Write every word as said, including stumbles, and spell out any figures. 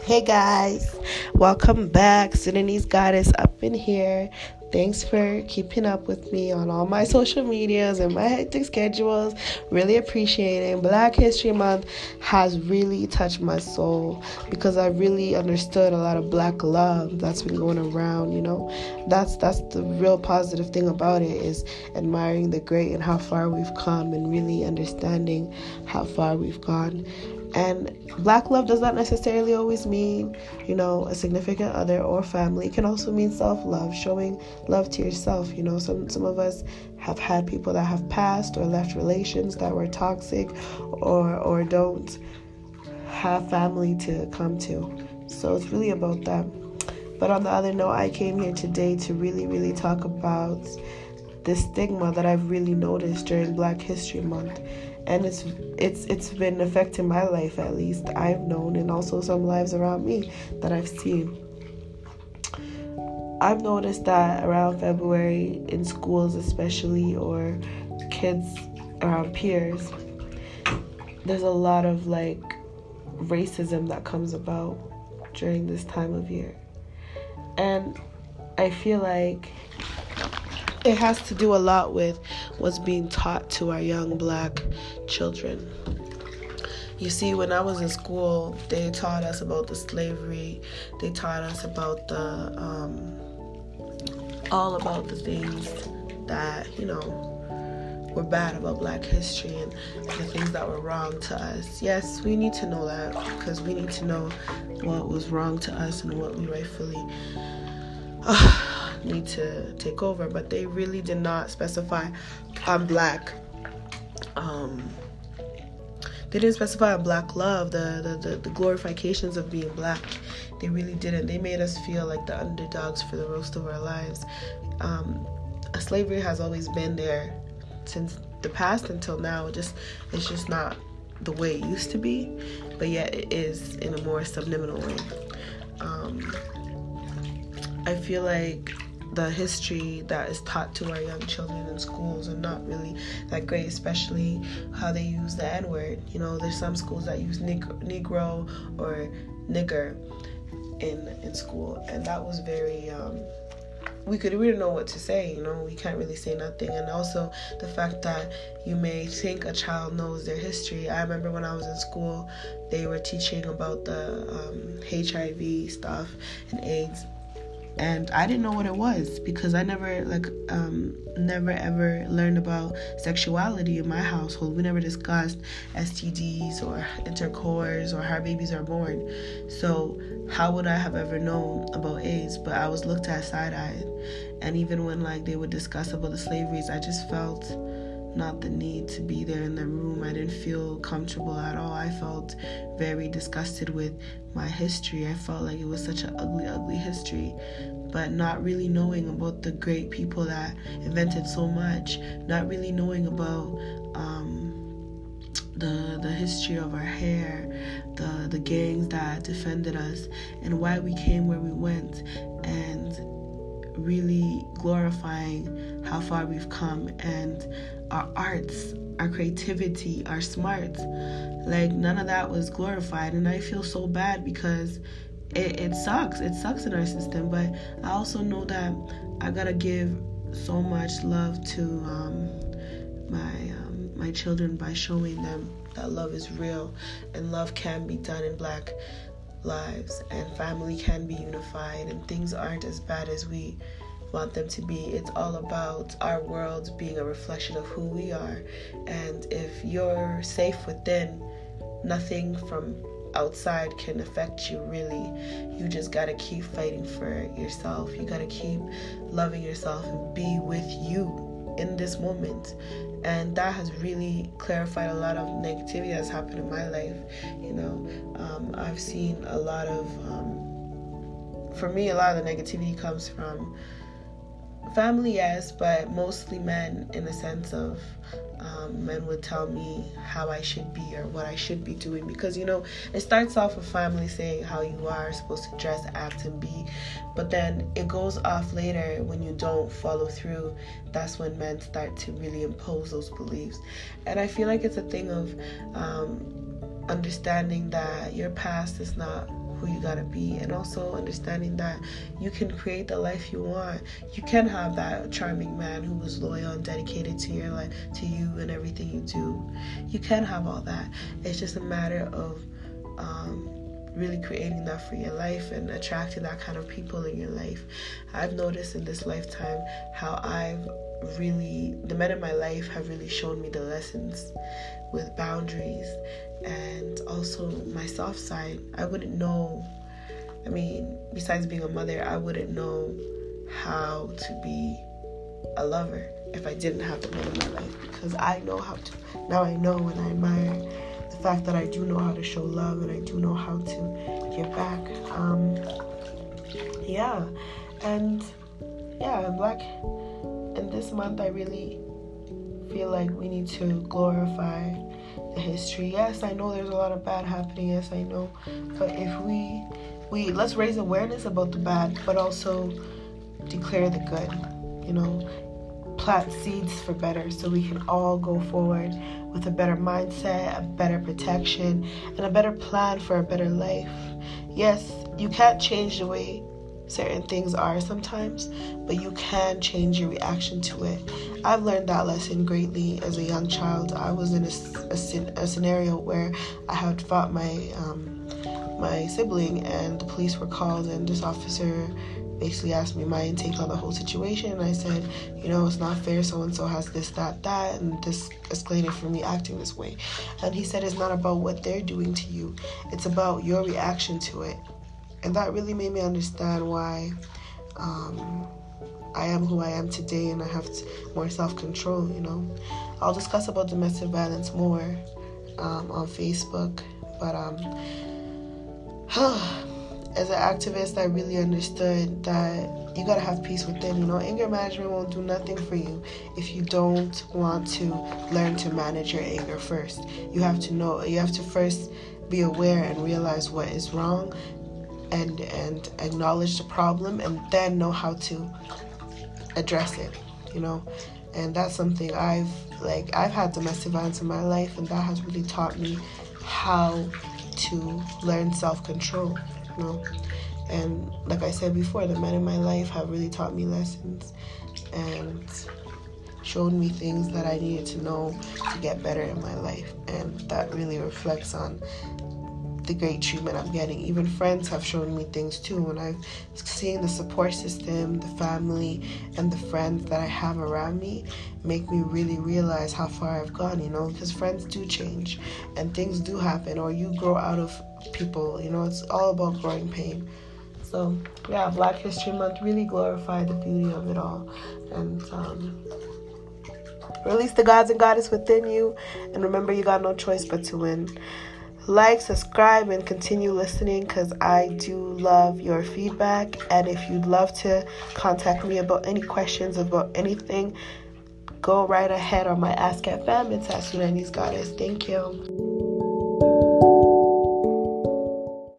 Hey guys, welcome back. Sudanese Goddess up in here. Thanks for keeping up with me on all my social medias and my hectic schedules. Really appreciating. Black History Month has really touched my soul because I really understood a lot of black love that's been going around, you know. That's that's the real positive thing about it, is admiring the great and how far we've come and really understanding how far we've gone. And black love does not necessarily always mean, you know, a significant other or family. It can also mean self-love, showing love to yourself. You know, some, some of us have had people that have passed or left relations that were toxic or, or don't have family to come to. So it's really about that. But on the other note, I came here today to really, really talk about the stigma that I've really noticed during Black History Month. And it's it's it's been affecting my life, at least I've known, and also some lives around me that I've seen. I've noticed that around February, in schools especially, or kids around peers, there's a lot of like racism that comes about during this time of year. And I feel like it has to do a lot with what's being taught to our young black children. You see, when I was in school, they taught us about the slavery. They taught us about the, um, all about the things that, you know, were bad about black history and the things that were wrong to us. Yes, we need to know that because we need to know what was wrong to us and what we rightfully Uh, need to take over, but they really did not specify on black um they didn't specify on black love, the, the the the glorifications of being black. They really didn't. They made us feel like the underdogs for the rest of our lives. um slavery has always been there since the past until now. It just it's just not the way it used to be, but yet it is in a more subliminal way. um I feel like the history that is taught to our young children in schools are not really that great, especially how they use the N-word. You know, there's some schools that use Negro or nigger in in school, and that was very, um, we could we didn't know what to say, you know, we can't really say nothing. And also the fact that you may think a child knows their history. I remember when I was in school, they were teaching about the um, H I V stuff and AIDS. And I didn't know what it was because I never, like, um, never ever learned about sexuality in my household. We never discussed S T Ds or intercourse or how babies are born. So how would I have ever known about AIDS? But I was looked at side-eyed. And even when, like, they would discuss about the slaveries, I just felt not the need to be there in the room. I didn't feel comfortable at all. I felt very disgusted with my history. I felt like it was such an ugly, ugly history. But not really knowing about the great people that invented so much, not really knowing about um, the the history of our hair, the the gangs that defended us, and why we came where we went, and really glorifying how far we've come and our arts, our creativity, our smarts. Like, none of that was glorified, and I feel so bad because it, it sucks. It sucks in our system, but I also know that I gotta give so much love to um, my um, my children by showing them that love is real and love can be done in black lives, and family can be unified, and things aren't as bad as we want them to be. It's all about our world being a reflection of who we are, and if you're safe within, nothing from outside can affect you, really. You just gotta keep fighting for yourself. You gotta keep loving yourself and be with you in this moment. And that has really clarified a lot of negativity that's happened in my life. You know, um, I've seen a lot of, um, for me, a lot of the negativity comes from family, yes, but mostly men, in a sense of um, men would tell me how I should be or what I should be doing, because, you know, it starts off with family saying how you are supposed to dress, act, and be, but then it goes off later when you don't follow through. That's when men start to really impose those beliefs. And I feel like it's a thing of um, understanding that your past is not who you gotta be, and also understanding that you can create the life you want. You can have that charming man who was loyal and dedicated to your life, to you and everything you do. You can have all that. It's just a matter of um, really creating that for your life and attracting that kind of people in your life. I've noticed in this lifetime how I've really, the men in my life have really shown me the lessons with boundaries and also my soft side. I wouldn't know, I mean, besides being a mother, I wouldn't know how to be a lover if I didn't have the men in my life, because I know how to. Now I know, and I admire the fact that I do know how to show love and I do know how to give back. Um, yeah, and yeah, Black, in this month I really feel like we need to glorify the history. Yes, I know there's a lot of bad happening, yes I know, but if we, we let's raise awareness about the bad, but also declare the good, you know, plant seeds for better so we can all go forward with a better mindset, a better protection, and a better plan for a better life. Yes, you can't change the way certain things are sometimes, but you can change your reaction to it. I've learned that lesson greatly as a young child. I was in a, a, a scenario where I had fought my um, my sibling, and the police were called, and this officer basically asked me my intake on the whole situation, and I said, you know, it's not fair, so-and-so has this, that, that, and this escalated from me acting this way. And he said, it's not about what they're doing to you, it's about your reaction to it. And that really made me understand why um, I am who I am today, and I have more self-control, you know. I'll discuss about domestic violence more um, on Facebook, but um, as an activist, I really understood that you gotta have peace within. You know, anger management won't do nothing for you if you don't want to learn to manage your anger first. You have to know, you have to first be aware and realize what is wrong, and and acknowledge the problem, and then know how to address it, you know. And that's something I've, like, I've had domestic violence in my life, and that has really taught me how to learn self-control, you know. And like I said before, the men in my life have really taught me lessons and showed me things that I needed to know to get better in my life, and that really reflects on the great treatment I'm getting. Even friends have shown me things too, when I've seen the support system, the family, and the friends that I have around me make me really realize how far I've gone, you know, because friends do change and things do happen, or you grow out of people, you know. It's all about growing pain. So yeah, Black History Month really glorified the beauty of it all, and um, release the gods and goddess within you, and remember, you got no choice but to win. Like, subscribe, and continue listening, because I do love your feedback. And if you'd love to contact me about any questions about anything, go right ahead on my Ask F M. It's Ask United Goddess. Thank you.